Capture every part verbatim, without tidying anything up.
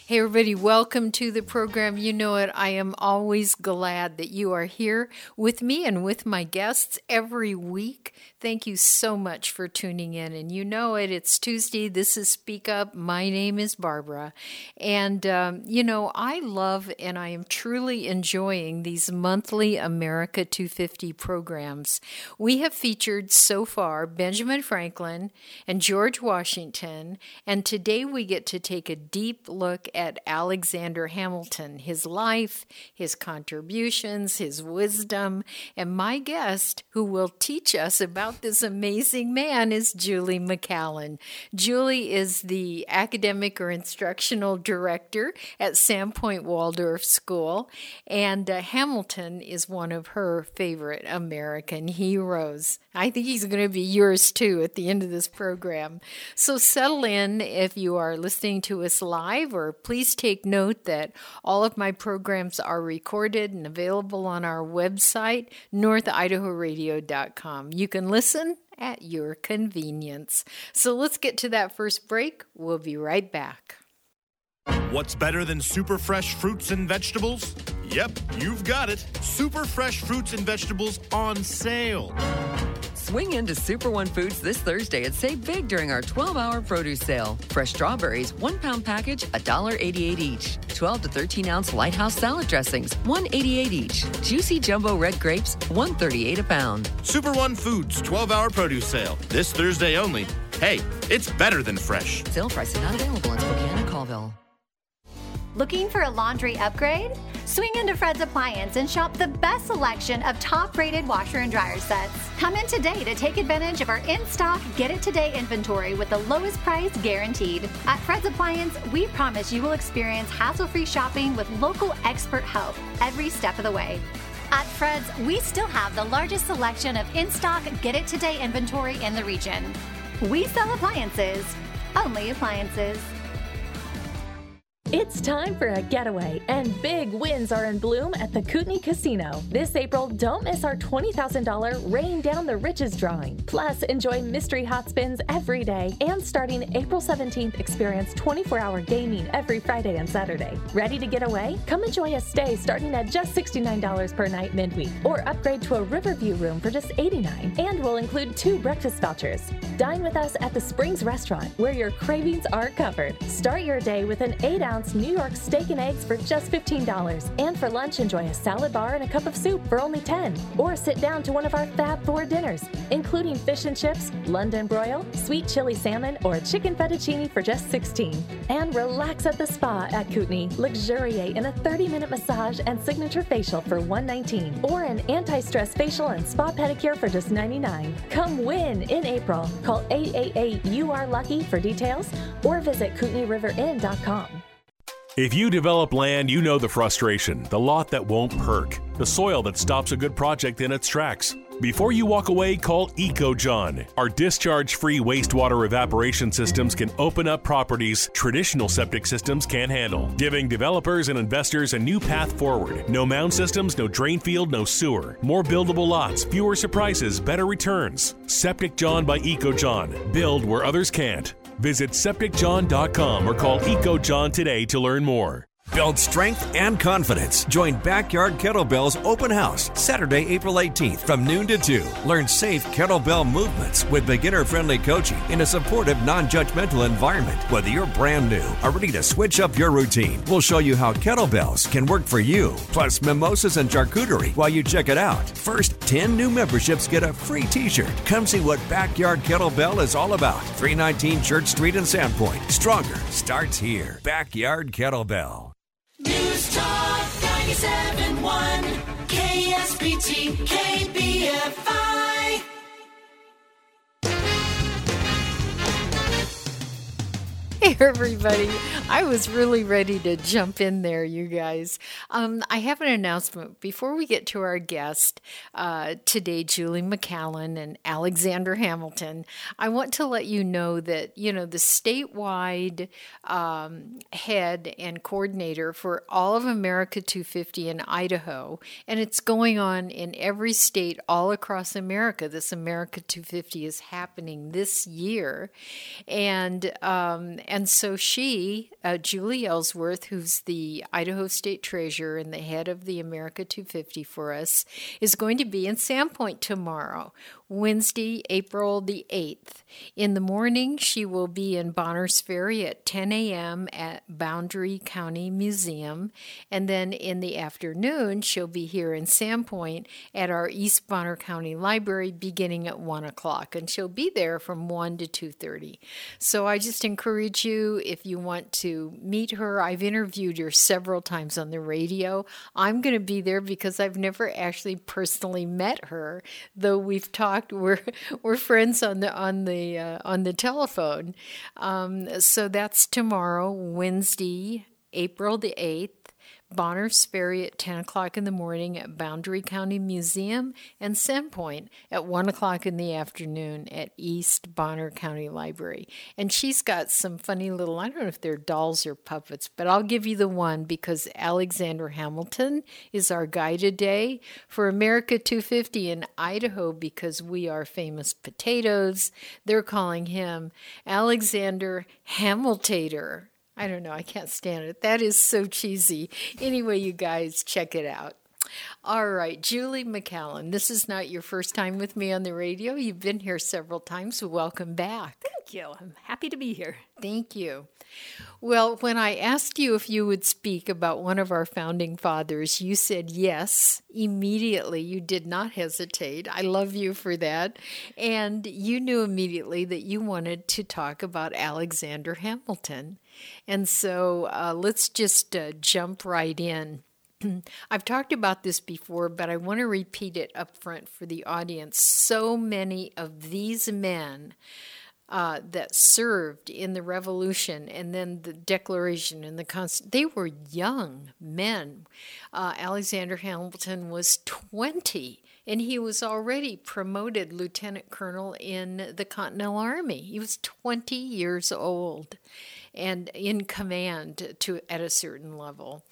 Hey everybody, welcome to the program. You know it, I am always glad that you are here with me and with my guests every week. Thank you so much for tuning in. And you know it, it's Tuesday. This is Speak Up. My name is Barbara. And, um, you know, I love and I am truly enjoying these monthly America two fifty programs. We have featured so far Benjamin Franklin and George Washington. And today we get to take a deep look at Alexander Hamilton, his life, his contributions, his wisdom. And my guest who will teach us about this amazing man is Julie McCallan. Julie is the academic or instructional director at Sandpoint Waldorf School, and uh, Hamilton is one of her favorite American heroes. I think he's going to be yours too at the end of this program. So settle in if you are listening to us live, or please take note that all of my programs are recorded and available on our website, north idaho radio dot com. You can listen at your convenience. So let's get to that first break. We'll be right back. What's better than super fresh fruits and vegetables? Yep, you've got it. Super fresh fruits and vegetables on sale. Swing into Super One Foods this Thursday and save big during our twelve-hour produce sale. Fresh strawberries, one-pound package, one dollar eighty-eight each. twelve to thirteen ounce Lighthouse salad dressings, one dollar eighty-eight each. Juicy jumbo red grapes, one dollar thirty-eight a pound. Super One Foods twelve-hour produce sale this Thursday only. Hey, it's better than fresh. Sale price is not available in Spokane and Colville. Looking for a laundry upgrade? Swing into Fred's Appliance and shop the best selection of top-rated washer and dryer sets. Come in today to take advantage of our in-stock Get It Today inventory with the lowest price guaranteed. At Fred's Appliance, we promise you will experience hassle-free shopping with local expert help every step of the way. At Fred's, we still have the largest selection of in-stock Get It Today inventory in the region. We sell appliances, only appliances. It's time for a getaway, and big wins are in bloom at the Kootenai Casino. This April, don't miss our twenty thousand dollars Rain Down the Riches drawing. Plus, enjoy mystery hot spins every day, and starting April seventeenth, experience twenty-four hour gaming every Friday and Saturday. Ready to get away? Come enjoy a stay starting at just sixty-nine dollars per night midweek, or upgrade to a Riverview room for just eighty-nine dollars, and we'll include two breakfast vouchers. Dine with us at the Springs Restaurant, where your cravings are covered. Start your day with an eight ounce New York steak and eggs for just fifteen dollars. And for lunch, enjoy a salad bar and a cup of soup for only ten dollars. Or sit down to one of our Fab Four dinners, including fish and chips, London broil, sweet chili salmon, or chicken fettuccine for just sixteen dollars. And relax at the spa at Kootenai. Luxuriate in a thirty minute massage and signature facial for one hundred nineteen dollars. Or an anti-stress facial and spa pedicure for just ninety-nine dollars. Come win in April. Call eight eight eight U R Lucky for details, or visit Kootenai River Inn dot com. If you develop land, you know the frustration, the lot that won't perk, the soil that stops a good project in its tracks. Before you walk away, call EcoJohn. Our discharge-free wastewater evaporation systems can open up properties traditional septic systems can't handle, giving developers and investors a new path forward. No mound systems, no drain field, no sewer. More buildable lots, fewer surprises, better returns. Septic John by EcoJohn. Build where others can't. Visit septic john dot com or call EcoJohn today to learn more. Build strength and confidence. Join Backyard Kettlebell's open house Saturday, April eighteenth from noon to two. Learn safe kettlebell movements with beginner-friendly coaching in a supportive, non-judgmental environment. Whether you're brand new or ready to switch up your routine, we'll show you how kettlebells can work for you. Plus mimosas and charcuterie while you check it out. First ten new memberships get a free t-shirt. Come see what Backyard Kettlebell is all about. three nineteen Church Street in Sandpoint. Stronger starts here. Backyard Kettlebell. News Talk ninety-seven point one, K S B T, K B F I. Hey, everybody. I was really ready to jump in there, you guys. Um, I have an announcement. Before we get to our guest uh, today, Julie McCallan and Alexander Hamilton, I want to let you know that, you know, the statewide um, head and coordinator for all of America two fifty in Idaho, and it's going on in every state all across America. This America two fifty is happening this year. And um, and And so she, uh, Julie Ellsworth, who's the Idaho State Treasurer and the head of the America two fifty for us, is going to be in Sandpoint tomorrow, Wednesday, April the eighth. In the morning, she will be in Bonners Ferry at ten a.m. at Boundary County Museum. And then in the afternoon, she'll be here in Sandpoint at our East Bonner County Library beginning at one o'clock. And she'll be there from one to two thirty. So I just encourage you, if you want to meet her, I've interviewed her several times on the radio. I'm going to be there because I've never actually personally met her, though we've talked. We're we're friends on the on the uh, on the telephone. Um, so that's tomorrow, Wednesday, April the eighth. Bonners Ferry at ten o'clock in the morning at Boundary County Museum, and Sandpoint at one o'clock in the afternoon at East Bonner County Library. And she's got some funny little, I don't know if they're dolls or puppets, but I'll give you the one because Alexander Hamilton is our guy today for America two fifty in Idaho because we are famous potatoes. They're calling him Alexander Hamiltator. I don't know. I can't stand it. That is so cheesy. Anyway, you guys, check it out. All right, Julie McCallan, this is not your first time with me on the radio. You've been here several times, so welcome back. Thank you. I'm happy to be here. Thank you. Well, when I asked you if you would speak about one of our founding fathers, you said yes immediately. You did not hesitate. I love you for that. And you knew immediately that you wanted to talk about Alexander Hamilton. And so uh, let's just uh, jump right in. I've talked about this before, but I want to repeat it up front for the audience. So many of these men uh, that served in the Revolution and then the Declaration and the Constitution, they were young men. Uh, Alexander Hamilton was twenty, and he was already promoted lieutenant colonel in the Continental Army. He was twenty years old and in command to at a certain level.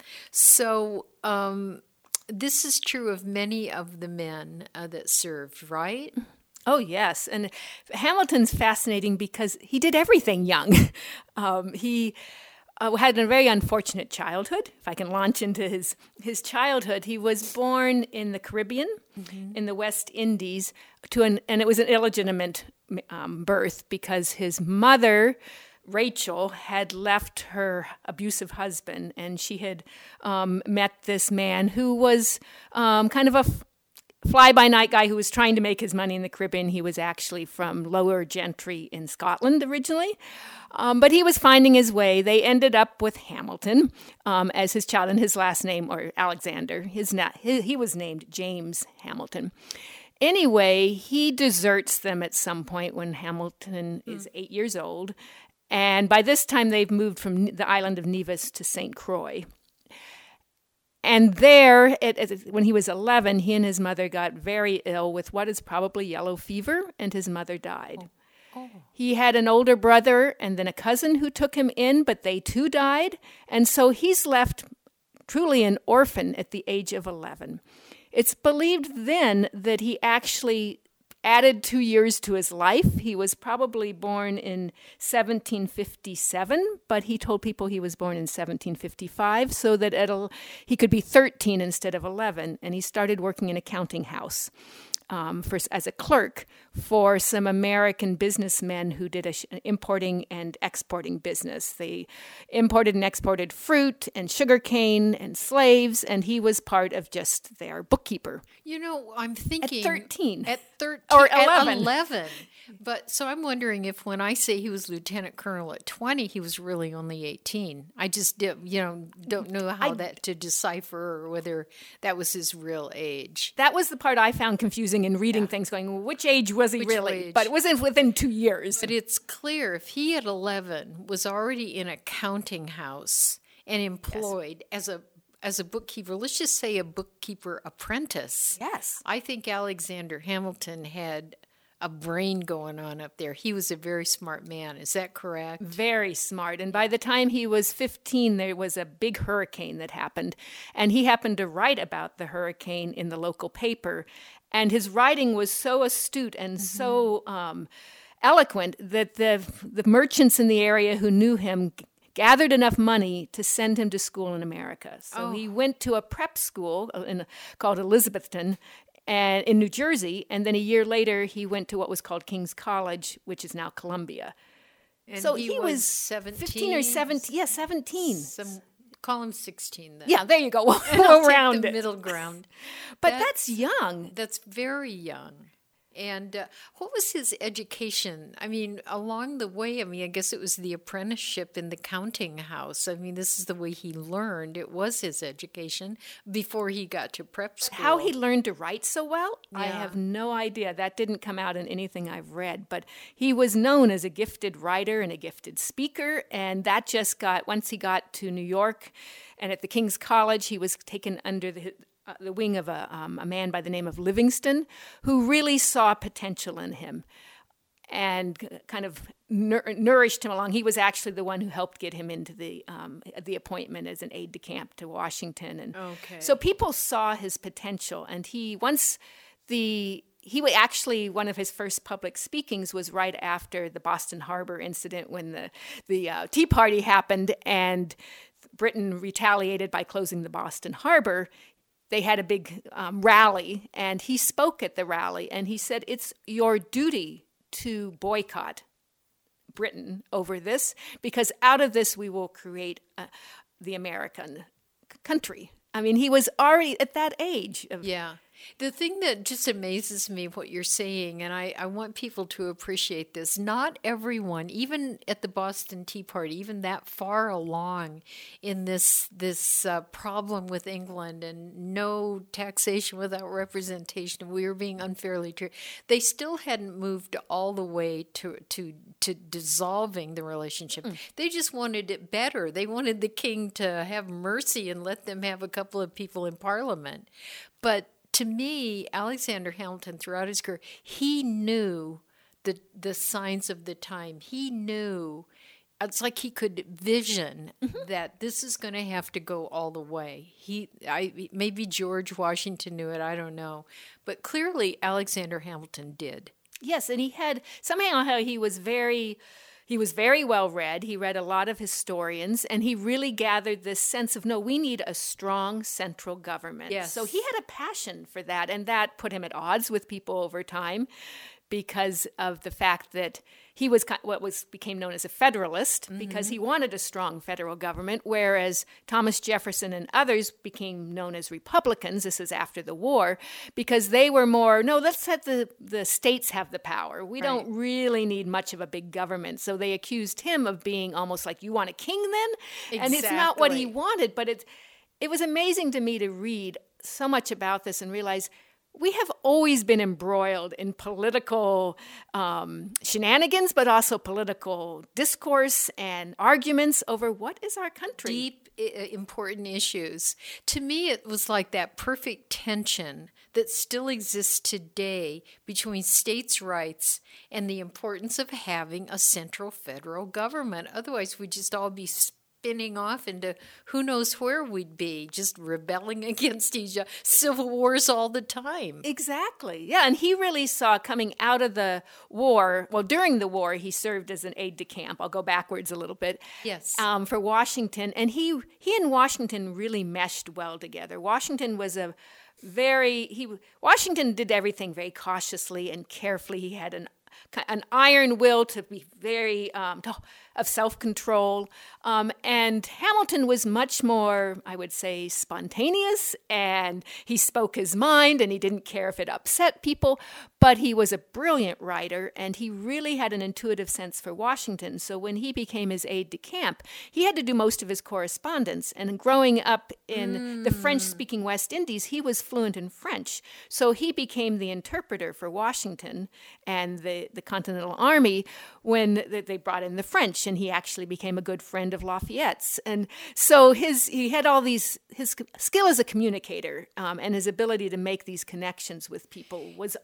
So um, this is true of many of the men uh, that served, right? Oh, yes. And Hamilton's fascinating because he did everything young. um, he uh, had a very unfortunate childhood. If I can launch into his, his childhood, he was born in the Caribbean, mm-hmm. in the West Indies, to an, and it was an illegitimate um, birth because his mother, Rachel, had left her abusive husband, and she had um, met this man who was um, kind of a f- fly-by-night guy who was trying to make his money in the Caribbean. He was actually from lower gentry in Scotland originally, um, but he was finding his way. They ended up with Hamilton um, as his child, and his last name, or Alexander, his, na- his he was named James Hamilton. Anyway, he deserts them at some point when Hamilton mm. is eight years old. And by this time, they've moved from the island of Nevis to Saint Croix. And there, it, it, when he was eleven, he and his mother got very ill with what is probably yellow fever, and his mother died. Oh. Oh. He had an older brother and then a cousin who took him in, but they too died. And so he's left truly an orphan at the age of eleven. It's believed then that he actually added two years to his life. He was probably born in seventeen fifty-seven, but he told people he was born in seventeen fifty-five so that it'll, he could be thirteen instead of eleven, and he started working in a counting house. Um, for, as a clerk for some American businessmen who did a sh- importing and exporting business. They imported and exported fruit and sugarcane and slaves, and he was part of just their bookkeeper. You know, I'm thinking... At thirteen. At thirteen. Or eleven. At eleven. But so I'm wondering if when I say he was lieutenant colonel at twenty, he was really only eighteen. I just did, you know, don't know how I, that to decipher or whether that was his real age. That was the part I found confusing in reading yeah. things, going, well, which age was he which really? Age? But it wasn't within two years. But it's clear if he at eleven was already in a counting house and employed yes. as a as a bookkeeper, let's just say a bookkeeper apprentice. Yes. I think Alexander Hamilton had a brain going on up there. He was a very smart man. Is that correct? Very smart. And by the time he was fifteen, there was a big hurricane that happened. And he happened to write about the hurricane in the local paper. And his writing was so astute and mm-hmm. so um, eloquent that the the merchants in the area who knew him gathered enough money to send him to school in America. So Oh. he went to a prep school in, called Elizabethton and, in New Jersey, and then a year later he went to what was called King's College, which is now Columbia. And so he he was was seventeen? fifteen or seventeen. Yeah, seventeen. Some, call him sixteen then. Yeah, there you go. And We'll I'll take round the it. middle ground. But that's young. That's very young. And uh, what was his education? I mean, along the way, I mean, I guess it was the apprenticeship in the counting house. I mean, this is the way he learned. It was his education before he got to prep school. How he learned to write so well, I Yeah. have no idea. That didn't come out in anything I've read. But he was known as a gifted writer and a gifted speaker. And that just got, once he got to New York and at the King's College, he was taken under the Uh, the wing of a, um, a man by the name of Livingston, who really saw potential in him and kind of nour- nourished him along. He was actually the one who helped get him into the um, the appointment as an aide de camp to Washington. And Okay. so people saw his potential. And he once the he wa- actually one of his first public speakings was right after the Boston Harbor incident when the the uh, Tea Party happened and Britain retaliated by closing the Boston Harbor. They had a big um, rally, and he spoke at the rally, and he said, it's your duty to boycott Britain over this, because out of this we will create uh, the American c- country. I mean, he was already at that age. Of, Yeah. The thing that just amazes me, what you're saying, and I, I want people to appreciate this, not everyone, even at the Boston Tea Party, even that far along in this this uh, problem with England and no taxation without representation, we were being unfairly treated, they still hadn't moved all the way to, to, to dissolving the relationship. Mm. They just wanted it better. They wanted the king to have mercy and let them have a couple of people in Parliament. But to me, Alexander Hamilton, throughout his career, he knew the the signs of the time. He knew, it's like he could vision mm-hmm. that this is going to have to go all the way. He, I maybe George Washington knew it, I don't know. But clearly Alexander Hamilton did. Yes, and he had, somehow how he was very... He was very well read. He read a lot of historians, and he really gathered this sense of, no, we need a strong central government. Yes. So he had a passion for that, and that put him at odds with people over time because of the fact that he was what was became known as a Federalist, mm-hmm. because he wanted a strong federal government, whereas Thomas Jefferson and others became known as Republicans. This is after the war, because they were more, no, let's let the, the states have the power. We right. don't really need much of a big government. So they accused him of being almost like, you want a king then? Exactly. And it's not what he wanted, but it, it was amazing to me to read so much about this and realize we have always been embroiled in political um, shenanigans, but also political discourse and arguments over what is our country. Deep, uh, important issues. To me, it was like that perfect tension that still exists today between states' rights and the importance of having a central federal government. Otherwise, we'd just all be spinning off into who knows where we'd be, just rebelling against each other, civil wars all the time. Exactly. Yeah, and he really saw coming out of the war, well, during the war, he served as an aide de camp. I'll go backwards a little bit. Yes. Um, for Washington, and he he and Washington really meshed well together. Washington was a very, he Washington did everything very cautiously and carefully. He had an an iron will to be very, um, to, of self-control. Um, and Hamilton was much more, I would say, spontaneous, and he spoke his mind, and he didn't care if it upset people, but he was a brilliant writer, and he really had an intuitive sense for Washington. So when he became his aide-de-camp, he had to do most of his correspondence, and growing up in mm. the French-speaking West Indies, he was fluent in French. So he became the interpreter for Washington and the, the Continental Army when they brought in the French, and he actually became a good friend of Lafayette's. And so his he had all these, his skill as a communicator um, and his ability to make these connections with people was already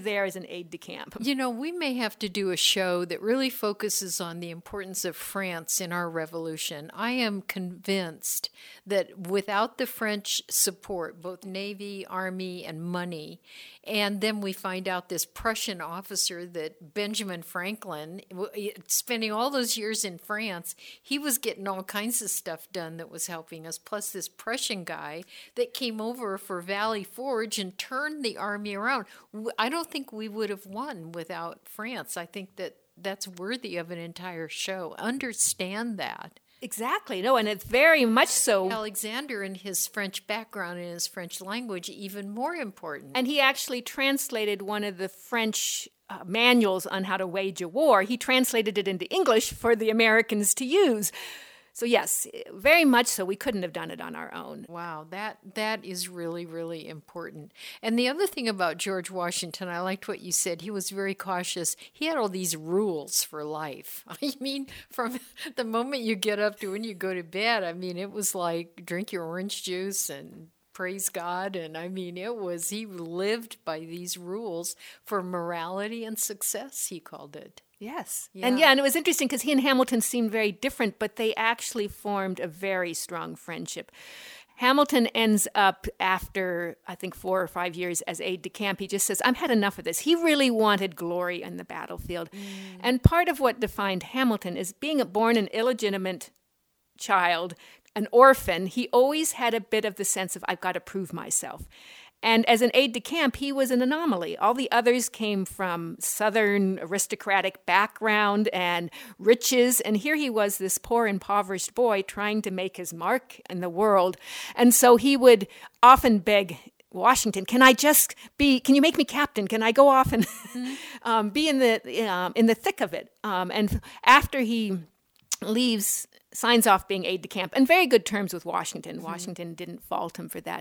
there as an aide-de-camp. You know, we may have to do a show that really focuses on the importance of France in our revolution. I am convinced that without the French support, both Navy, Army, and money, and then we find out this Prussian officer that Benjamin Franklin, spending all those years in France, he was getting all kinds of stuff done that was helping us, plus this Prussian guy that came over for Valley Forge and turned the army around. I don't think we would have won without France. I think that that's worthy of an entire show. Understand that. Exactly. No, and it's very much so. Alexander and his French background and his French language, even more important. And he actually translated one of the French uh, manuals on how to wage a war. He translated it into English for the Americans to use. So yes, very much so. We couldn't have done it on our own. Wow, that that is really, really important. And the other thing about George Washington, I liked what you said. He was very cautious. He had all these rules for life. I mean, from the moment you get up to when you go to bed, I mean, it was like drink your orange juice and praise God. And I mean, it was, he lived by these rules for morality and success, he called it. Yes. Yeah. And yeah, and it was interesting because he and Hamilton seemed very different, but they actually formed a very strong friendship. Hamilton ends up after, I think, four or five years as aide-de-camp. He just says, I've had enough of this. He really wanted glory on the battlefield. Mm. And part of what defined Hamilton is being born an illegitimate child, an orphan. He always had a bit of the sense of, I've got to prove myself. And as an aide-de-camp, he was an anomaly. All the others came from Southern aristocratic background and riches, and here he was, this poor, impoverished boy trying to make his mark in the world. And so he would often beg Washington, can I just be, can you make me captain? Can I go off and mm-hmm. um, be in the um, in the thick of it? Um, and after he leaves, signs off being aide-de-camp, and very good terms with Washington. Mm-hmm. Washington didn't fault him for that.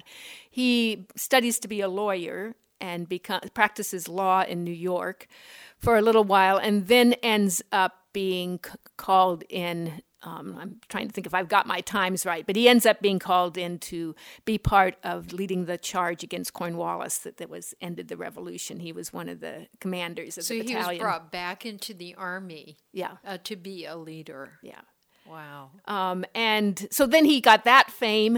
He studies to be a lawyer and become, practices law in New York for a little while, and then ends up being c- called in. Um, I'm trying to think if I've got my times right, but he ends up being called in to be part of leading the charge against Cornwallis that, that was ended the revolution. He was one of the commanders of so the battalion. So he was brought back into the army yeah. uh, to be a leader. Yeah. Wow. Um, and so then he got that fame,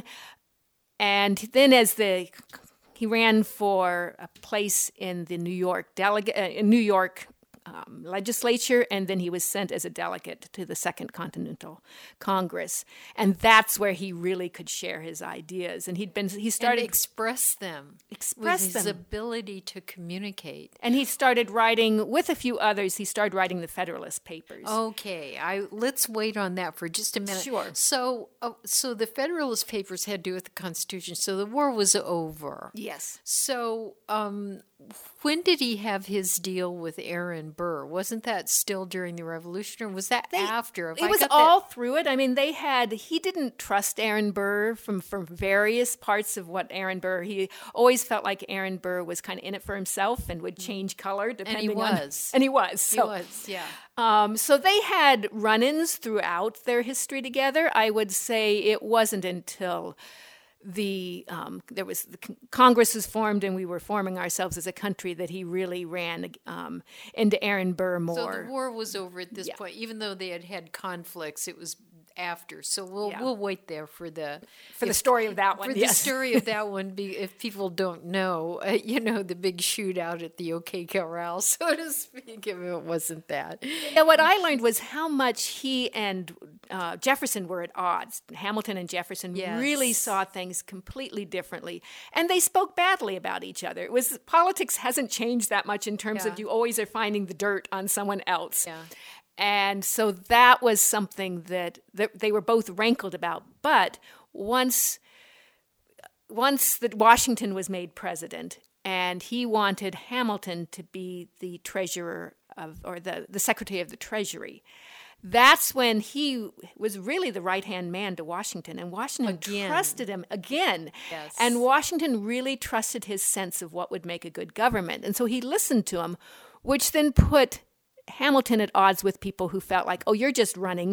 and then as the he ran for a place in the New York delegate, uh, New York um, legislature, and then he was sent as a delegate to the Second Continental Congress, and that's where he really could share his ideas. And he'd been he started and express them, express with them. his ability to communicate. And he started writing with a few others. He started writing the Federalist Papers. Okay, I let's wait on that for just a minute. Sure. So, uh, so the Federalist Papers had to do with the Constitution. So the war was over. Yes. So, um, when did he have his deal with Aaron Burr? Wasn't that still during the Revolution, or was that they, after? If it I was got all that... through it. I mean, they had, he didn't trust Aaron Burr from, from various parts of what Aaron Burr, he always felt like Aaron Burr was kind of in it for himself and would change color depending and he on. was. And he was. So, he was, yeah. Um, so they had run-ins throughout their history together. I would say it wasn't until the um, there was the Congress was formed and we were forming ourselves as a country that he really ran um, into Aaron Burr more. So the war was over at this yeah. point, even though they had had conflicts. It was after, so we'll yeah. we'll wait there for the for if, the story of that one. For yes. the story of that one, be, if people don't know, uh, you know, the big shootout at the OK Corral, so to speak. If it wasn't that. Yeah, what I learned was how much he and uh, Jefferson were at odds. Hamilton and Jefferson yes. really saw things completely differently, and they spoke badly about each other. It was politics hasn't changed that much in terms yeah. of you always are finding the dirt on someone else. Yeah. And so that was something that, that they were both rankled about. But once once that Washington was made president and he wanted Hamilton to be the treasurer of, or the, the secretary of the Treasury, that's when he was really the right-hand man to Washington. And Washington again. trusted him again. Yes. And Washington really trusted his sense of what would make a good government. And so he listened to him, which then put Hamilton at odds with people who felt like, oh, you're just running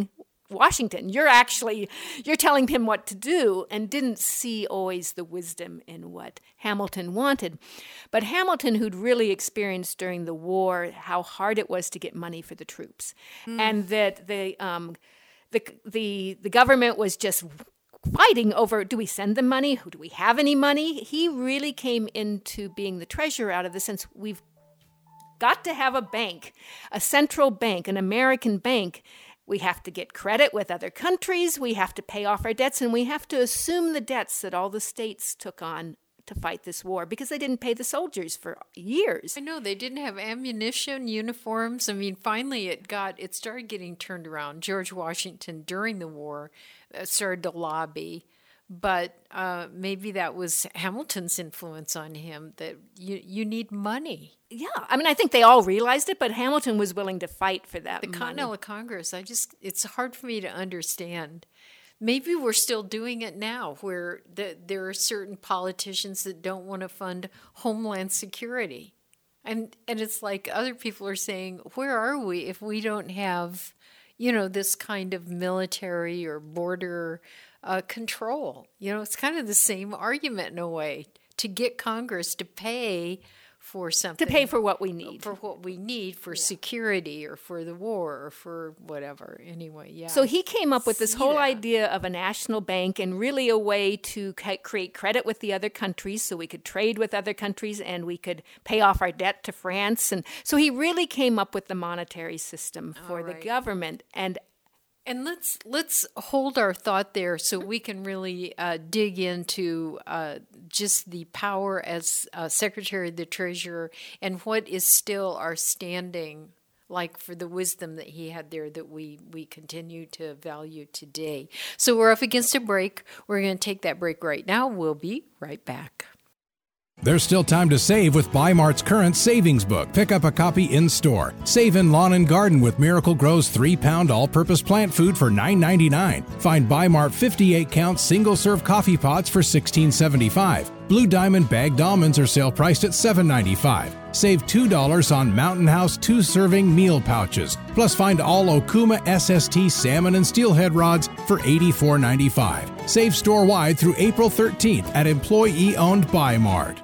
Washington. You're actually, you're telling him what to do, and didn't see always the wisdom in what Hamilton wanted. But Hamilton, who'd really experienced during the war how hard it was to get money for the troops, mm. and that the, um, the the the government was just fighting over, do we send them money? Do we have any money? He really came into being the treasurer out of the sense we've got to have a bank, a central bank, an American bank. We have to get credit with other countries. We have to pay off our debts, and we have to assume the debts that all the states took on to fight this war because they didn't pay the soldiers for years. I know, they didn't have ammunition, uniforms. I mean, finally it got, it started getting turned around. George Washington, during the war, uh, started to lobby. But uh, maybe that was Hamilton's influence on him, that you you need money. Yeah, I mean, I think they all realized it, but Hamilton was willing to fight for that The money. Continental Congress, I just, it's hard for me to understand. Maybe we're still doing it now, where the, there are certain politicians that don't want to fund Homeland Security. And, and it's like other people are saying, where are we if we don't have, you know, this kind of military or border Uh, control? You know, it's kind of the same argument in a way, to get Congress to pay for something. To pay for what we need. For what we need for yeah. security or for the war or for whatever. Anyway, yeah. So he came up with this See whole that. idea of a national bank and really a way to ca- create credit with the other countries so we could trade with other countries and we could pay off our debt to France. And so he really came up with the monetary system for All right. the government. And And let's let's hold our thought there so we can really uh, dig into uh, just the power as uh, Secretary of the Treasurer and what is still our standing, like for the wisdom that he had there that we, we continue to value today. So we're up against a break. We're going to take that break right now. We'll be right back. There's still time to save with Bi-Mart's current savings book. Pick up a copy in-store. Save in lawn and garden with Miracle Grow's three-pound all-purpose plant food for nine ninety-nine. Find Bi-Mart fifty-eight count single-serve coffee pots for sixteen seventy-five. Blue Diamond bagged almonds are sale priced at seven ninety-five. Save two dollars on Mountain House two-serving meal pouches. Plus find all Okuma S S T salmon and steelhead rods for eighty-four ninety-five. Save store-wide through April thirteenth at employee-owned Bi-Mart.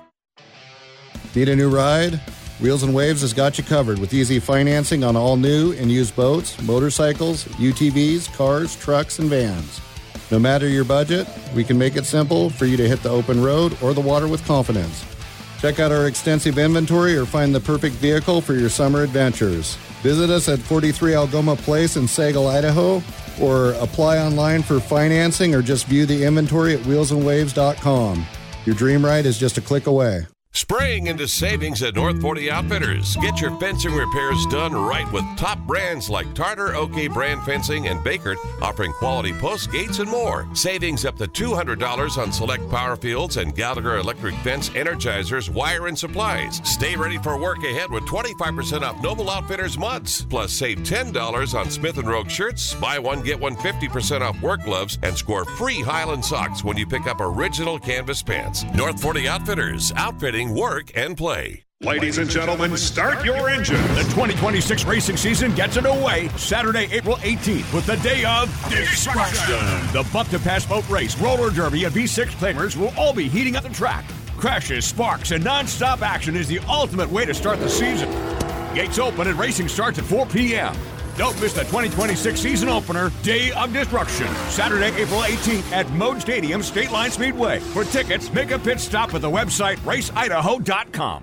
Need a new ride? Wheels and Waves has got you covered with easy financing on all new and used boats, motorcycles, U T Vs, cars, trucks, and vans. No matter your budget, we can make it simple for you to hit the open road or the water with confidence. Check out our extensive inventory or find the perfect vehicle for your summer adventures. Visit us at forty-three Algoma Place in Sagal, Idaho, or apply online for financing or just view the inventory at wheels and waves dot com. Your dream ride is just a click away. Spraying into savings at North forty Outfitters. Get your fencing repairs done right with top brands like Tartar, OK Brand Fencing, and Bakert, offering quality posts, gates, and more. Savings up to two hundred dollars on select power fields and Gallagher Electric Fence Energizers, wire, and supplies. Stay ready for work ahead with twenty-five percent off Noble Outfitters muds. Plus, save ten dollars on Smith and Rogue shirts. Buy one, get one fifty percent off work gloves, and score free Highland socks when you pick up original canvas pants. North forty Outfitters, outfitting work and play. Ladies and gentlemen, start your engines. The twenty twenty-six racing season gets underway Saturday, April eighteenth with the day of destruction. The Buck to Pass Boat Race, Roller Derby, and V six Claimers will all be heating up the track. Crashes, sparks, and non-stop action is the ultimate way to start the season. Gates open and racing starts at four p.m. Don't miss the twenty twenty-six season opener, Day of Destruction, Saturday, April eighteenth at Mode Stadium, State Line Speedway. For tickets, make a pit stop at the website race idaho dot com.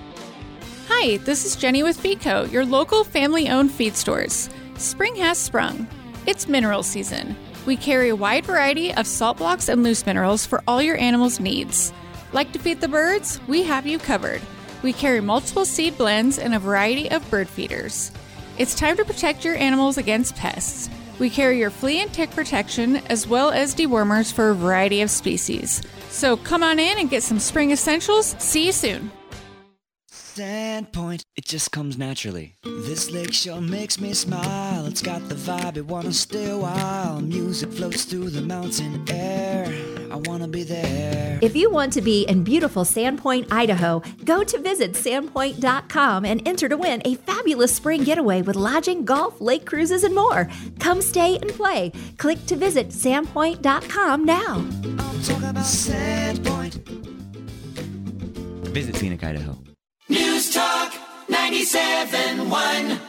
Hi, this is Jenny with Feedco, your local family-owned feed stores. Spring has sprung. It's mineral season. We carry a wide variety of salt blocks and loose minerals for all your animals' needs. Like to feed the birds? We have you covered. We carry multiple seed blends and a variety of bird feeders. It's time to protect your animals against pests. We carry your flea and tick protection as well as dewormers for a variety of species. So come on in and get some spring essentials. See you soon. Sandpoint, it just comes naturally. This lake sure makes me smile. It's got the vibe, it wanna stay a while. Music floats through the mountain air. I wanna be there. If you want to be in beautiful Sandpoint, Idaho, go to visit sandpoint dot com and enter to win a fabulous spring getaway with lodging, golf, lake cruises, and more. Come stay and play. Click to visit sandpoint dot com now. I'm talking about Sandpoint. Visit Scenic, Idaho. News Talk ninety-seven point one.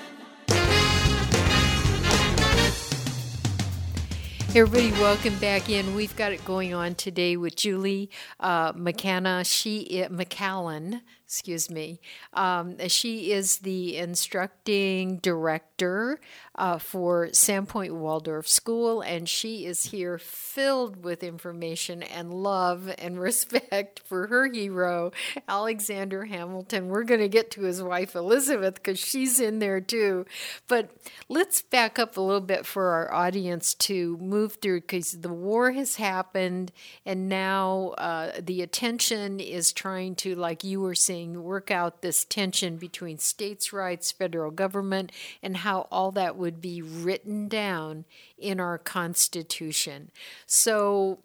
Everybody, welcome back in. We've got it going on today with Julie uh, McCanna. She uh, McCallan, excuse me. Um, she is the instructing director uh, for Sandpoint Waldorf School, and she is here filled with information and love and respect for her hero, Alexander Hamilton. We're going to get to his wife, Elizabeth, because she's in there too. But let's back up a little bit for our audience to move through, because the war has happened, and now uh, the attention is trying to, like you were saying, work out this tension between states' rights, federal government, and how all that would be written down in our Constitution. So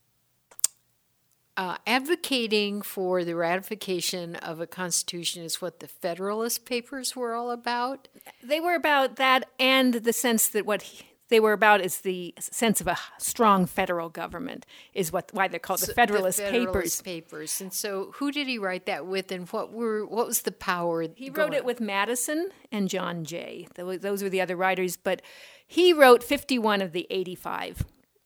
uh, advocating for the ratification of a Constitution is what the Federalist Papers were all about? They were about that, and the sense that what he, they were about is the sense of a strong federal government, is what why they're called the Federalist, the Federalist Papers. Papers. And so who did he write that with, and what were what was the power? He going? wrote it with Madison and John Jay. Those were the other writers, but he wrote fifty-one of the eighty-five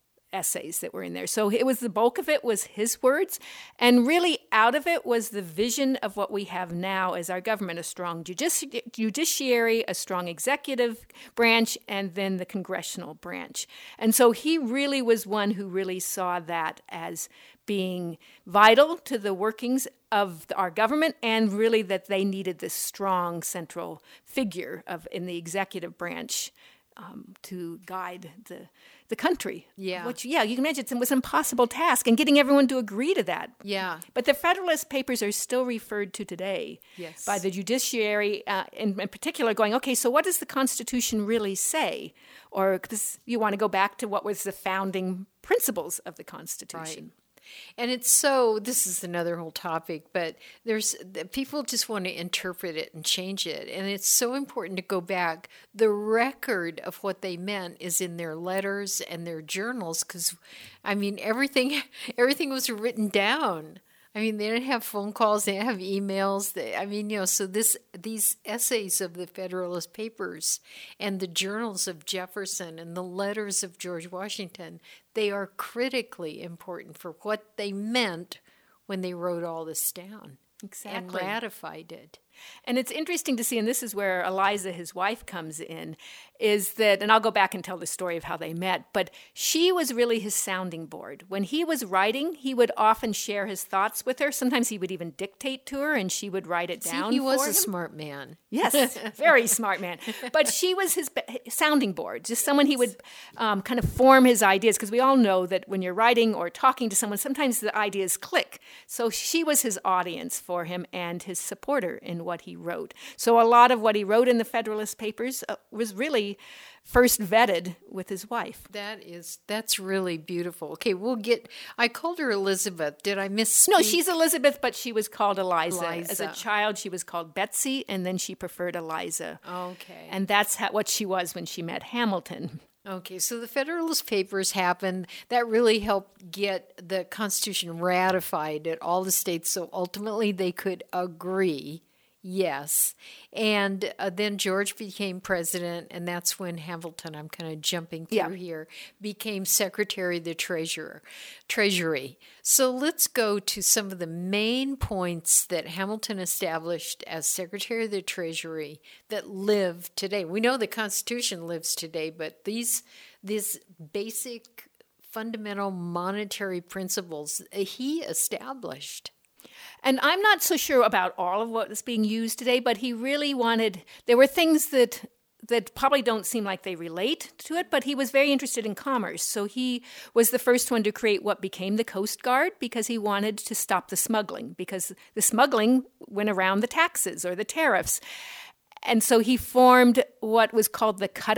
essays that were in there. So it was the bulk of it was his words, and really out of it was the vision of what we have now as our government: a strong judici- judiciary, a strong executive branch, and then the congressional branch. And so he really was one who really saw that as being vital to the workings of our government, and really that they needed this strong central figure of in the executive branch um, to guide the the country. Yeah. Which, yeah, you can imagine it was an impossible task, and getting everyone to agree to that. Yeah. But the Federalist Papers are still referred to today yes. by the judiciary, uh, in, in particular, going, okay, so what does the Constitution really say? Or because you want to go back to what was the founding principles of the Constitution. Right. And it's so, this is another whole topic, but there's, people just want to interpret it and change it. And it's so important to go back. The record of what they meant is in their letters and their journals, because, I mean, everything, everything was written down. I mean, they didn't have phone calls, they didn't have emails. They, I mean, you know, so this these essays of the Federalist Papers and the journals of Jefferson and the letters of George Washington, they are critically important for what they meant when they wrote all this down. Exactly. And ratified it. And it's interesting to see, and this is where Eliza, his wife, comes in, is that, and I'll go back and tell the story of how they met, but she was really his sounding board. When he was writing, he would often share his thoughts with her. Sometimes he would even dictate to her, and she would write it See, down he for was him. a smart man. Yes, very smart man. But she was his sounding board, just someone he would um, kind of form his ideas, because we all know that when you're writing or talking to someone, sometimes the ideas click. So she was his audience for him and his supporter in what he wrote. So a lot of what he wrote in the Federalist Papers uh, was really first vetted with his wife. That is, that's really beautiful. Okay, we'll get, I called her Elizabeth. Did I miss? No, she's Elizabeth, but she was called Eliza. Eliza. As a child, she was called Betsy, and then she preferred Eliza. Okay. And that's how, what she was when she met Hamilton. Okay, so the Federalist Papers happened. That really helped get the Constitution ratified at all the states, so ultimately they could agree. Yes. And uh, then George became president, and that's when Hamilton, I'm kind of jumping through Yeah. here, became Secretary of the Treasurer, Treasury. So let's go to some of the main points that Hamilton established as Secretary of the Treasury that live today. We know the Constitution lives today, but these these basic fundamental monetary principles uh, he established. And I'm not so sure about all of what is being used today, but he really wanted, there were things that that probably don't seem like they relate to it, but he was very interested in commerce. So he was the first one to create what became the Coast Guard, because he wanted to stop the smuggling, because the smuggling went around the taxes or the tariffs. And so he formed what was called the Cutters,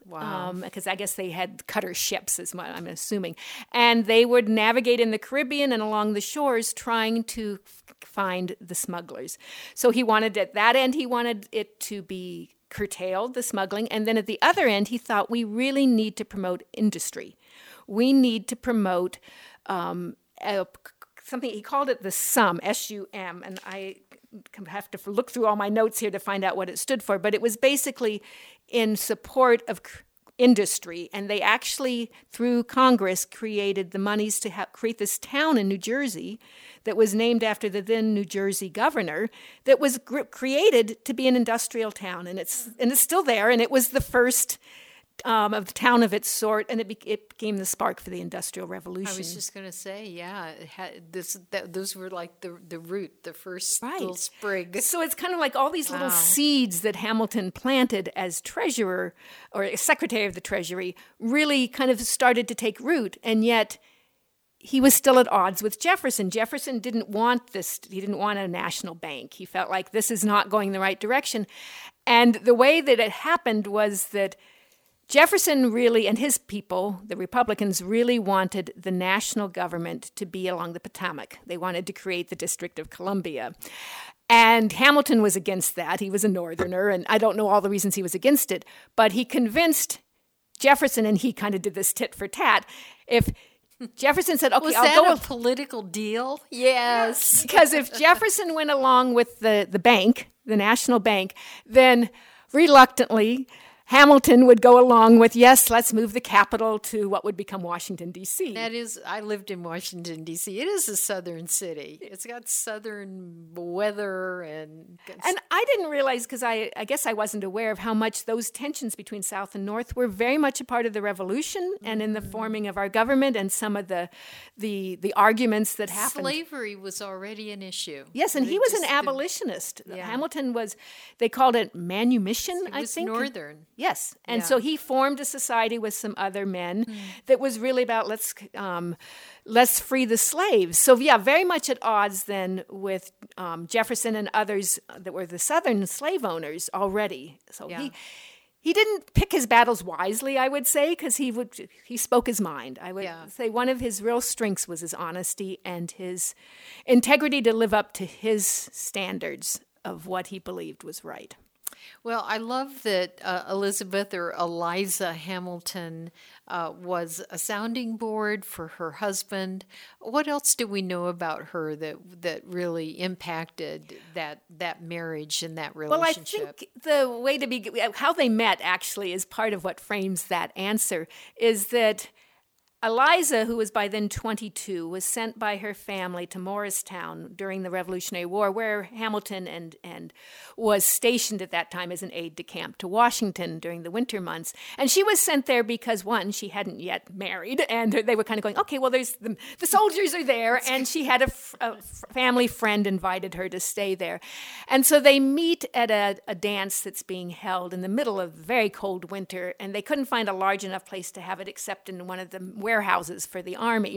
Wow. Because um, I guess they had cutter ships, is what I'm assuming. And they would navigate in the Caribbean and along the shores trying to f- find the smugglers. So he wanted, at that end, he wanted it to be curtailed, the smuggling. And then at the other end, he thought we really need to promote industry. We need to promote um, a, something, he called it the S U M, S U M, and I have to look through all my notes here to find out what it stood for, but it was basically in support of industry, and they actually, through Congress, created the monies to ha- create this town in New Jersey that was named after the then New Jersey governor that was gr- created to be an industrial town, and it's and it's still there, and it was the first Um, of the town of its sort, and it, be, it became the spark for the Industrial Revolution. I was just going to say, yeah, it had this that, those were like the the root, the first right. little sprig. So it's kind of like all these wow. little seeds that Hamilton planted as treasurer or secretary of the Treasury really kind of started to take root, and yet he was still at odds with Jefferson. Jefferson didn't want this. He didn't want a national bank. He felt like this is not going the right direction, and the way that it happened was that Jefferson really, and his people, the Republicans, really wanted the national government to be along the Potomac. They wanted to create the District of Columbia. And Hamilton was against that. He was a Northerner, and I don't know all the reasons he was against it, but he convinced Jefferson, and he kind of did this tit for tat. If Jefferson said, okay, was I'll that go a with political deal? Yes. Because if Jefferson went along with the, the bank, the national bank, then reluctantly Hamilton would go along with, yes, let's move the capital to what would become Washington, D C. That is, I lived in Washington, D C. It is a southern city. It's got southern weather. And and I didn't realize, because I, I guess I wasn't aware of how much those tensions between South and North were very much a part of the Revolution mm-hmm. and in the forming of our government and some of the the, the arguments that happened. Slavery was already an issue. Yes, and they he was just, an abolitionist. Yeah. Hamilton was, they called it manumission, it I was think. northern. Yes, and yeah. so he formed a society with some other men mm. that was really about let's um, let's free the slaves. So yeah, very much at odds then with um, Jefferson and others that were the Southern slave owners already. So yeah. he he didn't pick his battles wisely, I would say, because he would he spoke his mind. I would yeah. say one of his real strengths was his honesty and his integrity to live up to his standards of what he believed was right. Well, I love that uh, Elizabeth or Eliza Hamilton uh, was a sounding board for her husband. What else do we know about her that that really impacted that that marriage and that relationship? Well, I think the way to be how they met actually is part of what frames that answer. Is that Eliza, who was by then twenty-two, was sent by her family to Morristown during the Revolutionary War, where Hamilton and, and was stationed at that time as an aide-de-camp to Washington during the winter months. And she was sent there because, one, she hadn't yet married, and they were kind of going, okay, well, there's the, the soldiers are there, and she had a, f- a family friend invited her to stay there. And so they meet at a, a dance that's being held in the middle of very cold winter, and they couldn't find a large enough place to have it except in one of the warehouses for the army.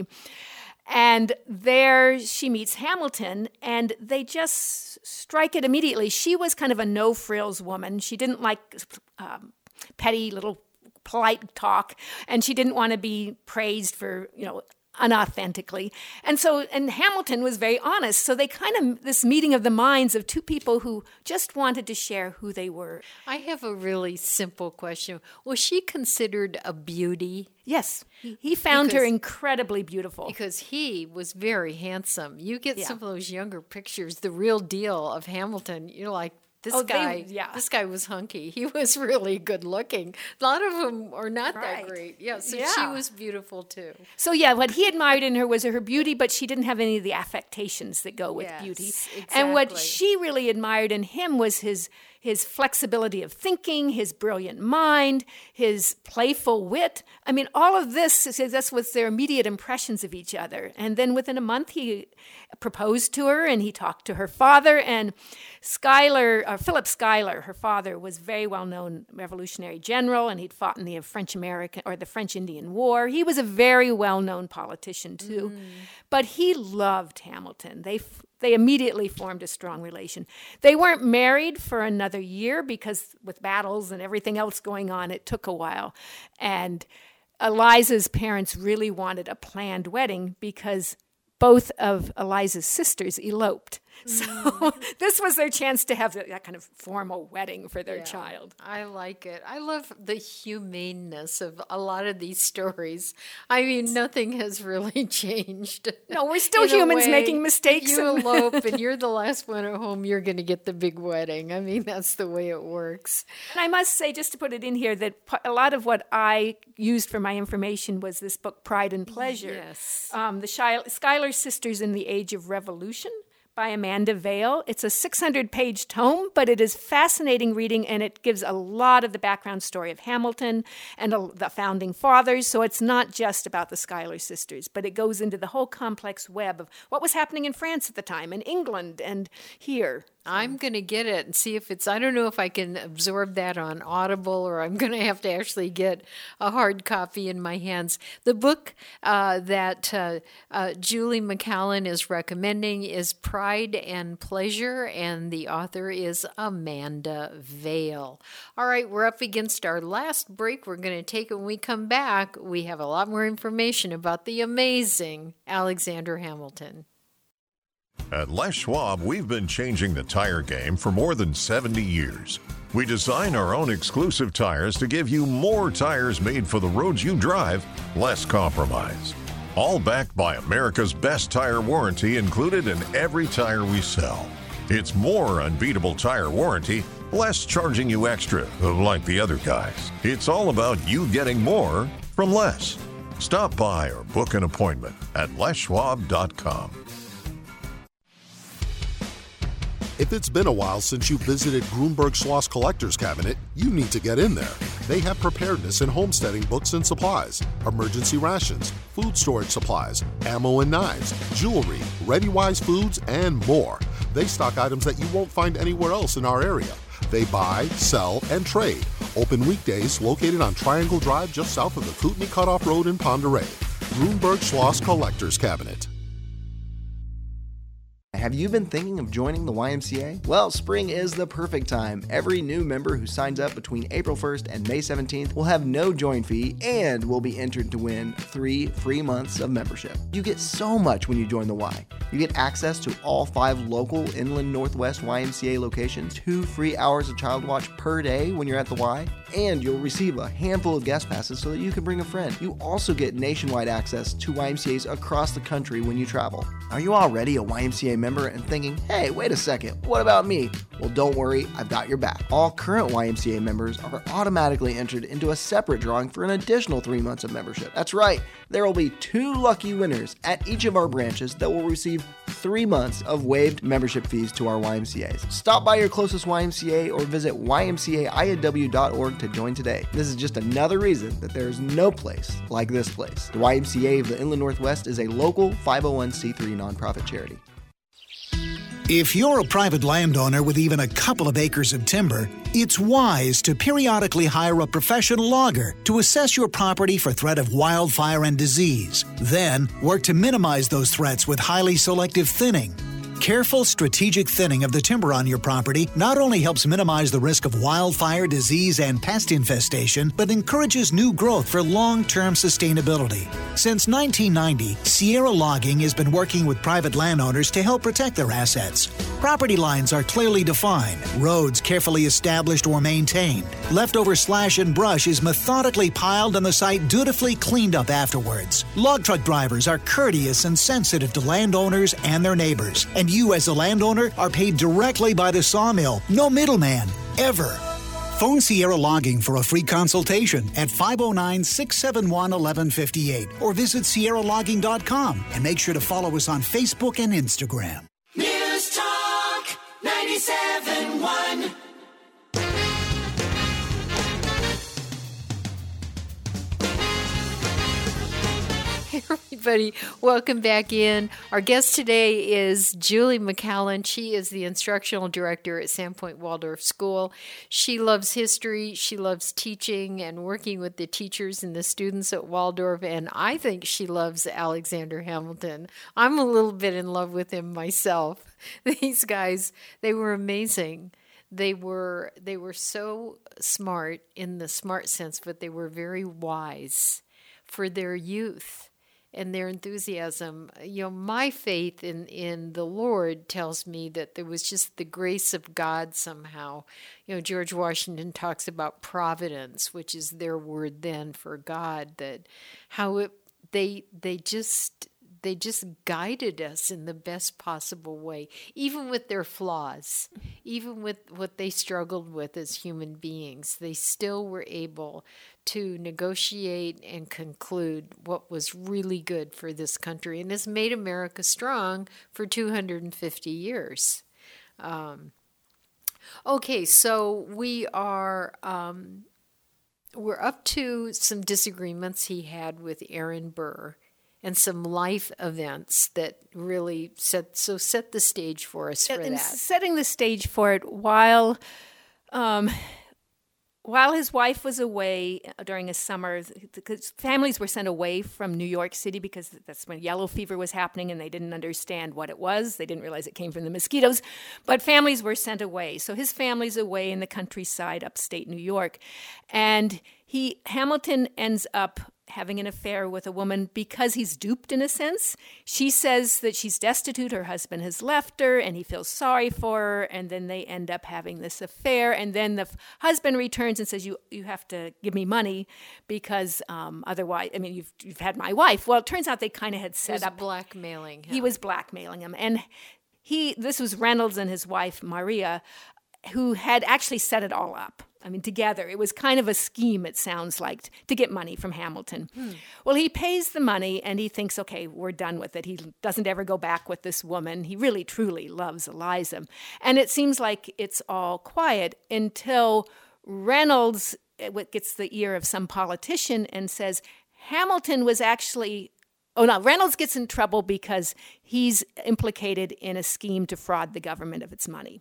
And there she meets Hamilton, and they just strike it immediately. She was kind of a no-frills woman. She didn't like um, petty little polite talk, and she didn't want to be praised for, you know, unauthentically. And so, and Hamilton was very honest. So they kind of, this meeting of the minds of two people who just wanted to share who they were. I have a really simple question. Was she considered a beauty? Yes. He found because, her incredibly beautiful. Because he was very handsome. You get yeah. some of those younger pictures, the real deal of Hamilton, you're like, This oh, guy, they, yeah. this guy was hunky. He was really good looking. A lot of them are not right. that great. Yeah, so yeah. she was beautiful too. So yeah, what he admired in her was her beauty, but she didn't have any of the affectations that go with yes, beauty. Exactly. And what she really admired in him was his his flexibility of thinking, his brilliant mind, his playful wit. I mean, all of this, this was their immediate impressions of each other. And then within a month, he proposed to her, and he talked to her father. And Schuyler, uh, Philip Schuyler, her father, was a very well-known Revolutionary general, and he'd fought in the French-American or the French-Indian War. He was a very well-known politician too, mm. but he loved Hamilton. They they immediately formed a strong relation. They weren't married for another year because with battles and everything else going on, it took a while. And Eliza's parents really wanted a planned wedding because both of Eliza's sisters eloped. So this was their chance to have that kind of formal wedding for their Yeah, child. I like it. I love the humaneness of a lot of these stories. I mean, nothing has really changed. No, we're still In a humans way, making mistakes. If you and- elope and you're the last one at home, you're going to get the big wedding. I mean, that's the way it works. And I must say, just to put it in here, that p- a lot of what I used for my information was this book, Pride and Pleasure. Yes. Um, the Shy- Schuyler Sisters in the Age of Revolution by Amanda Vale. It's a six hundred page tome, but it is fascinating reading, and it gives a lot of the background story of Hamilton and uh, the founding fathers. So it's not just about the Schuyler sisters, but it goes into the whole complex web of what was happening in France at the time, in England, and here. I'm going to get it and see if it's, I don't know if I can absorb that on Audible or I'm going to have to actually get a hard copy in my hands. The book uh, that uh, uh, Julie McCallan is recommending is Pride and Pleasure, and the author is Amanda Vale. All right, we're up against our last break. We're going to take it when we come back. We have a lot more information about the amazing Alexander Hamilton. At Les Schwab, we've been changing the tire game for more than seventy years. We design our own exclusive tires to give you more tires made for the roads you drive, less compromise. All backed by America's best tire warranty included in every tire we sell. It's more unbeatable tire warranty, less charging you extra, like the other guys. It's all about you getting more from less. Stop by or book an appointment at les schwab dot com. If it's been a while since you visited Grunberg Schloss Collector's Cabinet, you need to get in there. They have preparedness and homesteading books and supplies, emergency rations, food storage supplies, ammo and knives, jewelry, ReadyWise foods, and more. They stock items that you won't find anywhere else in our area. They buy, sell, and trade. Open weekdays, located on Triangle Drive just south of the Kootenai Cutoff Road in Ponderay. Grunberg Schloss Collector's Cabinet. Have you been thinking of joining the Y M C A? Well, spring is the perfect time. Every new member who signs up between April first and May seventeenth will have no join fee and will be entered to win three free months of membership. You get so much when you join the Y. You get access to all five local Inland Northwest Y M C A locations, two free hours of Child Watch per day when you're at the Y, and you'll receive a handful of guest passes so that you can bring a friend. You also get nationwide access to Y M C As across the country when you travel. Are you already a Y M C A member and thinking, hey, wait a second, what about me? Well, don't worry, I've got your back. All current Y M C A members are automatically entered into a separate drawing for an additional three months of membership. That's right, there will be two lucky winners at each of our branches that will receive three months of waived membership fees to our Y M C As. Stop by your closest Y M C A or visit y m c a i n w dot org to join today. This is just another reason that there is no place like this place. The Y M C A of the Inland Northwest is a local five oh one c three nonprofit charity. If you're a private landowner with even a couple of acres of timber, it's wise to periodically hire a professional logger to assess your property for threat of wildfire and disease. Then, work to minimize those threats with highly selective thinning. Careful, strategic thinning of the timber on your property not only helps minimize the risk of wildfire, disease, and pest infestation, but encourages new growth for long-term sustainability. Since nineteen ninety, Sierra Logging has been working with private landowners to help protect their assets. Property lines are clearly defined, roads carefully established or maintained. Leftover slash and brush is methodically piled and the site dutifully cleaned up afterwards. Log truck drivers are courteous and sensitive to landowners and their neighbors. And you as a landowner are paid directly by the sawmill. No middleman, ever. Phone Sierra Logging for a free consultation at five oh nine, six seven one, one one five eight or visit sierra logging dot com and make sure to follow us on Facebook and Instagram. News Talk ninety-seven point one. Here we everybody. Welcome back in. Our guest today is Julie McCallan. She is the instructional director at Sandpoint Waldorf School. She loves history. She loves teaching and working with the teachers and the students at Waldorf. And I think she loves Alexander Hamilton. I'm a little bit in love with him myself. These guys, they were amazing. They were they were so smart in the smart sense, but they were very wise for their youth and their enthusiasm. You know, my faith in, in the Lord tells me that there was just the grace of God somehow. You know, George Washington talks about providence, which is their word then for God, that how it they they just they just guided us in the best possible way, even with their flaws, even with what they struggled with as human beings. They still were able to negotiate and conclude what was really good for this country and has made America strong for two hundred fifty years. Um, okay, so we are um, we're up to some disagreements he had with Aaron Burr, and some life events that really set so set the stage for us for and that. Setting the stage for it while um, while his wife was away during a summer, because families were sent away from New York City because that's when yellow fever was happening and they didn't understand what it was. They didn't realize it came from the mosquitoes, but families were sent away. So his family's away in the countryside, upstate New York, and he Hamilton ends up having an affair with a woman because he's duped in a sense. She says that she's destitute, her husband has left her, and he feels sorry for her, and then they end up having this affair, and then the f- husband returns and says, you you have to give me money because um, otherwise, I mean, you've you've had my wife. Well, it turns out they kind of had set he was up. blackmailing him. He was blackmailing him, and he this was Reynolds and his wife, Maria, who had actually set it all up. I mean, together. It was kind of a scheme, it sounds like, to get money from Hamilton. Hmm. Well, he pays the money, and he thinks, okay, we're done with it. He doesn't ever go back with this woman. He really, truly loves Eliza. And it seems like it's all quiet until Reynolds gets the ear of some politician and says, Hamilton was actually... Oh, no, Reynolds gets in trouble because he's implicated in a scheme to fraud the government of its money.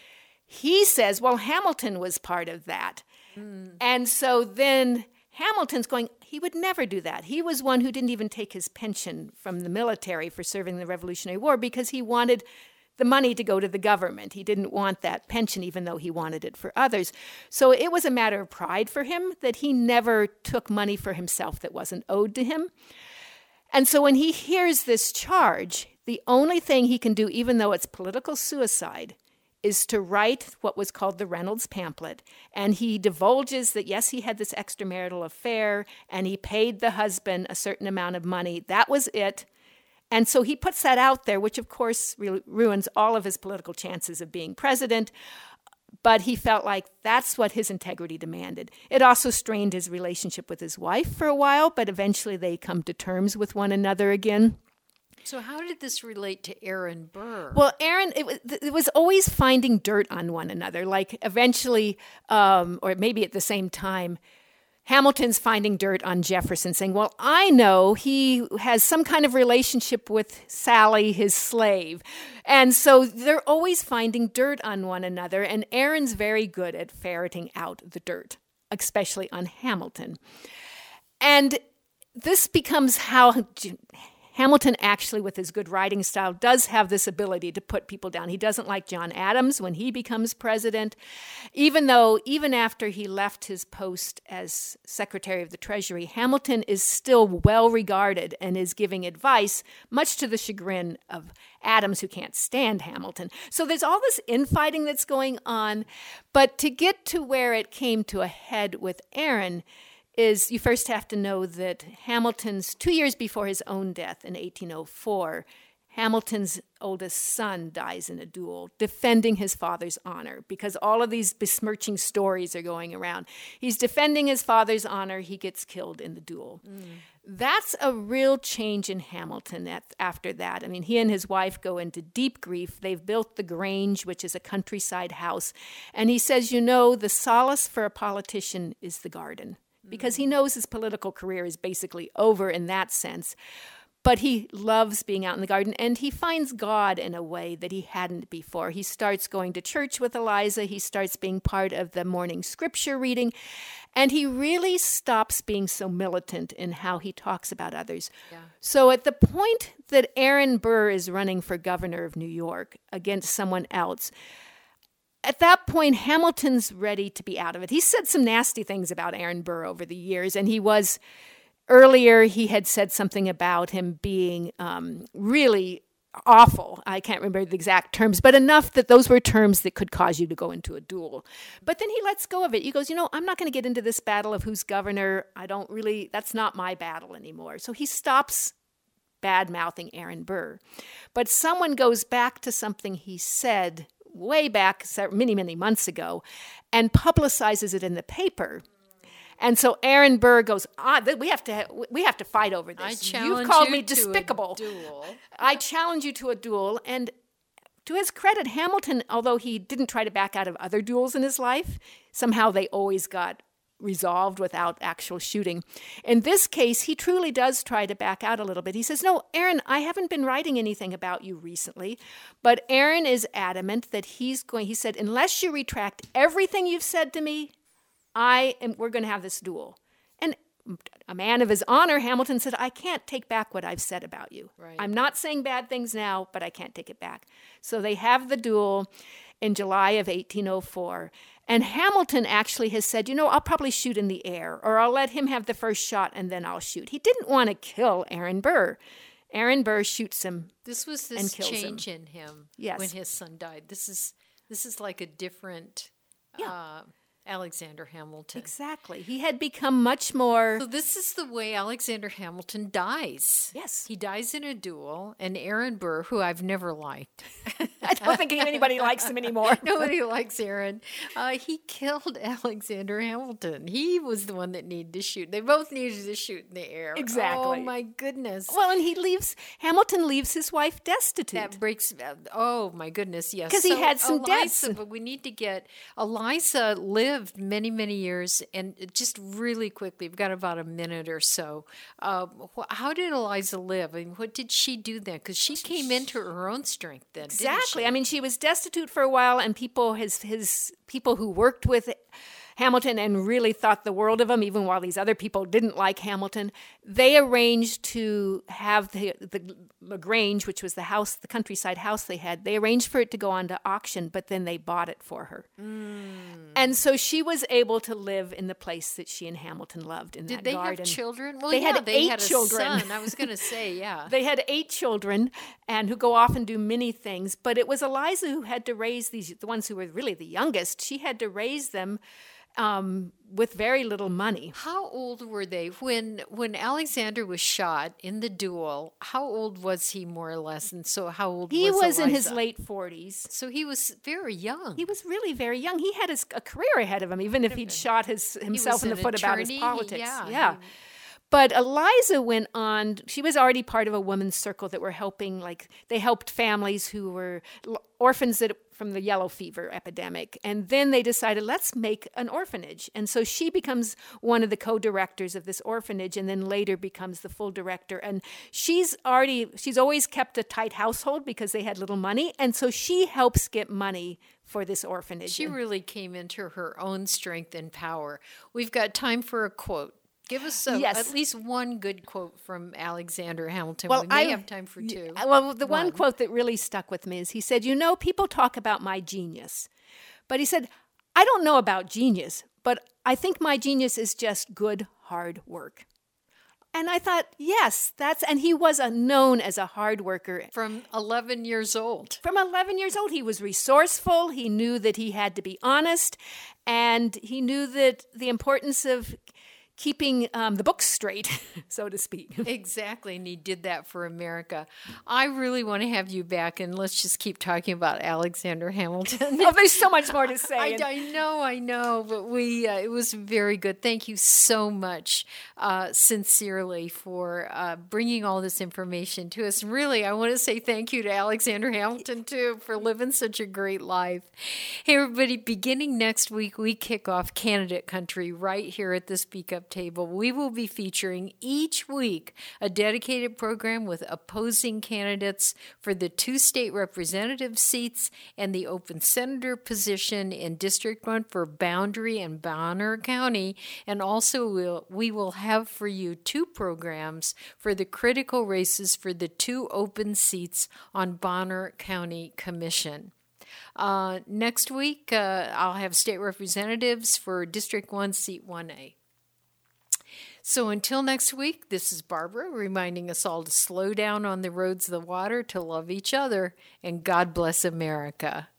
He says, well, Hamilton was part of that. Mm. And so then Hamilton's going, he would never do that. He was one who didn't even take his pension from the military for serving the Revolutionary War because he wanted the money to go to the government. He didn't want that pension, even though he wanted it for others. So it was a matter of pride for him that he never took money for himself that wasn't owed to him. And so when he hears this charge, the only thing he can do, even though it's political suicide, is to write what was called the Reynolds pamphlet. And he divulges that, yes, he had this extramarital affair, and he paid the husband a certain amount of money. That was it. And so he puts that out there, which, of course, ru- ruins all of his political chances of being president. But he felt like that's what his integrity demanded. It also strained his relationship with his wife for a while, but eventually they come to terms with one another again. So how did this relate to Aaron Burr? Well, Aaron, it was, it was always finding dirt on one another. Like eventually, um, or maybe at the same time, Hamilton's finding dirt on Jefferson, saying, well, I know he has some kind of relationship with Sally, his slave. And so they're always finding dirt on one another. And Aaron's very good at ferreting out the dirt, especially on Hamilton. And this becomes how Hamilton actually, with his good writing style, does have this ability to put people down. He doesn't like John Adams when he becomes president, even though even after he left his post as Secretary of the Treasury, Hamilton is still well regarded and is giving advice, much to the chagrin of Adams, who can't stand Hamilton. So there's all this infighting that's going on. But to get to where it came to a head with Aaron, is you first have to know that Hamilton's, two years before his own death in eighteen oh four, Hamilton's oldest son dies in a duel, defending his father's honor, because all of these besmirching stories are going around. He's defending his father's honor, he gets killed in the duel. Mm. That's a real change in Hamilton at, after that. I mean, he and his wife go into deep grief. They've built the Grange, which is a countryside house. And he says, you know, the solace for a politician is the garden, because he knows his political career is basically over in that sense. But he loves being out in the garden, and he finds God in a way that he hadn't before. He starts going to church with Eliza. He starts being part of the morning scripture reading, and he really stops being so militant in how he talks about others. Yeah. So at the point that Aaron Burr is running for governor of New York against someone else, at that point, Hamilton's ready to be out of it. He said some nasty things about Aaron Burr over the years, and he was... Earlier, he had said something about him being um, really awful. I can't remember the exact terms, but enough that those were terms that could cause you to go into a duel. But then he lets go of it. He goes, you know, I'm not going to get into this battle of who's governor. I don't really, that's not my battle anymore. So he stops bad-mouthing Aaron Burr. But someone goes back to something he said way back many, many months ago and publicizes it in the paper. And so Aaron Burr goes, ah, we have to we have to fight over this. I challenge You've called you me to despicable. A duel. I challenge you to a duel. And to his credit, Hamilton, although he didn't try to back out of other duels in his life, somehow they always got resolved without actual shooting. In this case, he truly does try to back out a little bit. He says, no, Aaron, I haven't been writing anything about you recently. But Aaron is adamant that he's going, he said, unless you retract everything you've said to me, I am, we're going to have this duel. And a man of his honor, Hamilton said, I can't take back what I've said about you. Right. I'm not saying bad things now, but I can't take it back. So they have the duel in July of eighteen oh four. And Hamilton actually has said, you know, I'll probably shoot in the air, or I'll let him have the first shot and then I'll shoot. He didn't want to kill Aaron Burr. Aaron Burr shoots him This was and this kills change him. in him Yes. when his son died. This is this is like a different... Yeah. Uh, Alexander Hamilton. Exactly. He had become much more... So this is the way Alexander Hamilton dies. Yes. He dies in a duel, and Aaron Burr, who I've never liked. I don't think anybody likes him anymore. Nobody likes Aaron. Uh, he killed Alexander Hamilton. He was the one that needed to shoot. They both needed to shoot in the air. Exactly. Oh, my goodness. Well, and he leaves... Hamilton leaves his wife destitute. That breaks... Oh, my goodness, yes. Because he So had some Eliza, debts. But we need to get... Eliza lived many, many years, and just really quickly, we've got about a minute or so. Uh, wh- how did Eliza live? I mean, what did she do then? Because she came into her own strength then, didn't Exactly. she? I mean, she was destitute for a while, and people, his his people who worked with Hamilton and really thought the world of him, even while these other people didn't like Hamilton, they arranged to have the, the LaGrange, which was the house, the countryside house they had, they arranged for it to go on to auction, but then they bought it for her. Mm. And so she was able to live in the place that she and Hamilton loved, in Did that they garden. have children? Well, they yeah, had they eight had a children. son. I was going to say, yeah. They had eight children, and who go off and do many things. But it was Eliza who had to raise these, the ones who were really the youngest. She had to raise them um, with very little money. How old were they when when Alexander was shot in the duel? How old was he, more or less? And so, how old He was was in his Eliza? late forties. So he was very young. He was really very young. He had his, a career ahead of him, even if he'd shot his himself was in the an foot about his attorney. politics. Yeah, yeah. he- But Eliza went on, she was already part of a women's circle that were helping, like, they helped families who were l- orphans that, from the yellow fever epidemic. And then they decided, let's make an orphanage. And so she becomes one of the co-directors of this orphanage, and then later becomes the full director. And she's already, she's always kept a tight household because they had little money. And so she helps get money for this orphanage. She really came into her own strength and power. We've got time for a quote. Give us a, Yes. at least one good quote from Alexander Hamilton. Well, we may I- have time for two. Well, the one. One. quote that really stuck with me is he said, you know, people talk about my genius. But he said, I don't know about genius, but I think my genius is just good, hard work. And I thought, yes, that's, and he was a, known as a hard worker. From eleven years old. From eleven years old, he was resourceful. He knew that he had to be honest, and he knew that the importance of keeping um, the books straight, so to speak. Exactly, and he did that for America. I really want to have you back, and let's just keep talking about Alexander Hamilton. Oh, there's so much more to say. I, I know, I know, but we uh, it was very good. Thank you so much, uh, sincerely, for uh, bringing all this information to us. Really, I want to say thank you to Alexander Hamilton, too, for living such a great life. Hey, everybody, beginning next week, we kick off Candidate Country right here at the Speak Up Up Table, we will be featuring each week a dedicated program with opposing candidates for the two state representative seats and the open senator position in District one for Boundary and Bonner County. And also we'll, we will have for you two programs for the critical races for the two open seats on Bonner County Commission. Uh, next week, uh, I'll have state representatives for District one, Seat one A. So until next week, this is Barbara reminding us all to slow down on the roads of the water, to love each other, and God bless America.